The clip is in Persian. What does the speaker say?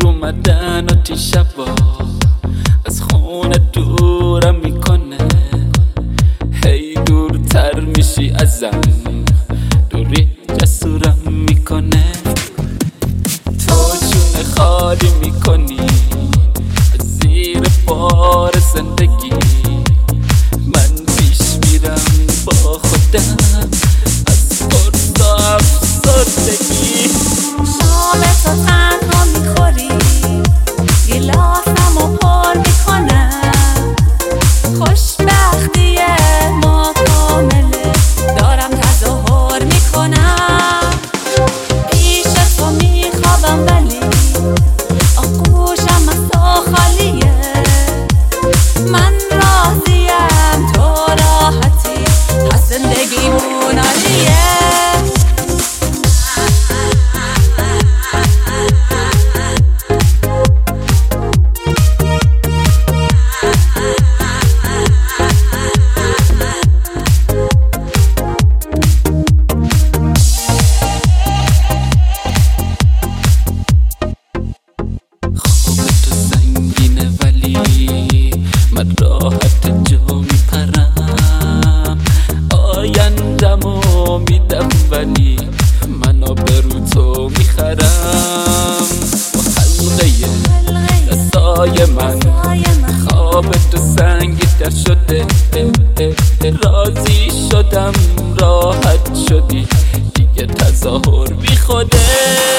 اومدن آتی شبا از خونه دورم میکنه، هی دورتر میشی ازم، دوری جسورم میکنه. تو چونه خالی میکنی از زیر بار زندگی، من پیش میرم با خودم از قرص و افسردگی. شام تو تنها میخوری، گلاسم و پر میکنم، خوشبختی ما کامله، دارم تظاهر میکنم. پیش تو میخوابم ولی آغوشم از تو خالیه، من راضیم تو راحتی، پس زندگیمون عالیه. من راحت جا میپرم، آیندمو میدم ولی من آبرو تو میخرم. با حلقه دستای من خواب تو سنگی در شده، راضی شدم راحت شدی دیگه تظاهر بی خوده.